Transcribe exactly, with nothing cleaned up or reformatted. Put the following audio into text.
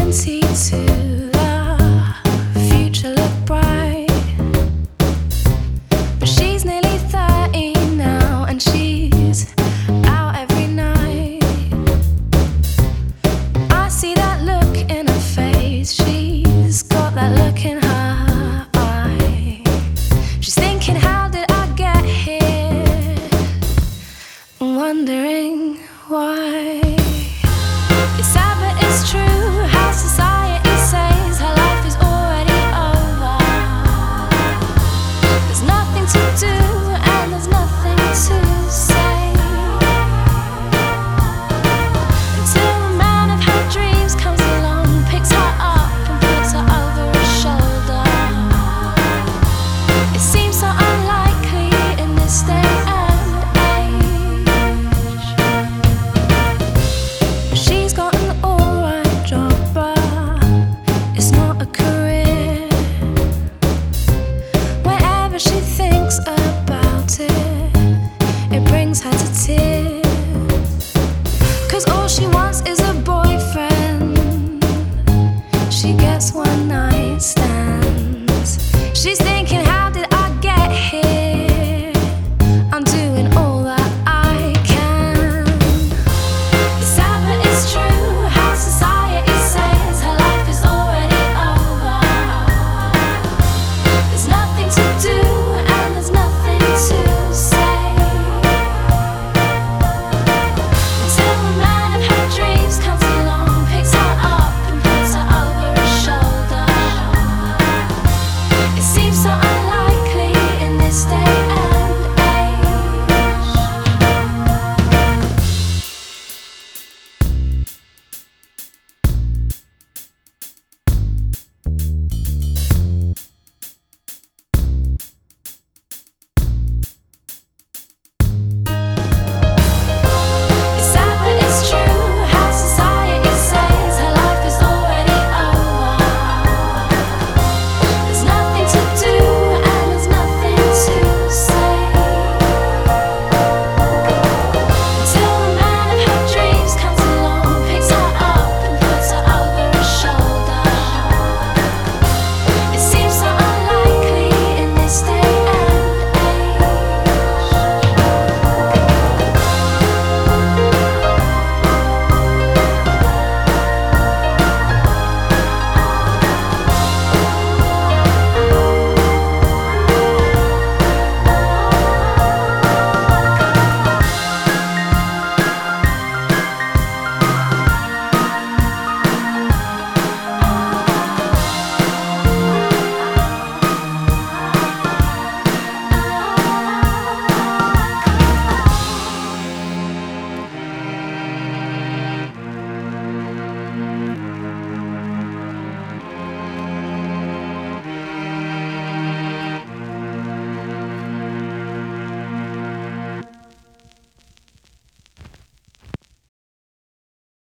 plenty to the future look bright. But she's nearly thirty now, and she's out every night. I see that look in her face, she's got that look in her eye. She's thinking, how did I get here? Wondering why. It's sad but it's true, how society says her life is already over. There's nothing to do and there's nothing to say, until the man of her dreams comes along, picks her up and puts her over his shoulder. It seems so unlikely in this day and age. She's got an alright job, but it's not a career. Whenever she thinks about it, it brings her to tears. 'Cause all she wants is